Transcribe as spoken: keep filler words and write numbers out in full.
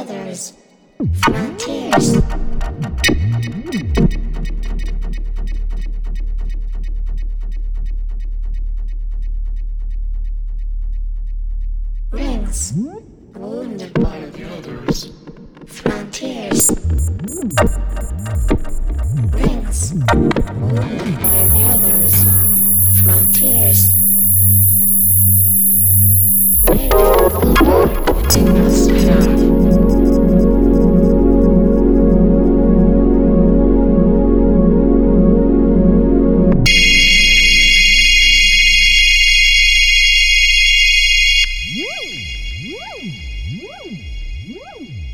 others. Frontiers. Rings. Wounded by the others. Frontiers. Rings. Wounded by the others. Frontiers. Radio Global Ignis Fab. Woo!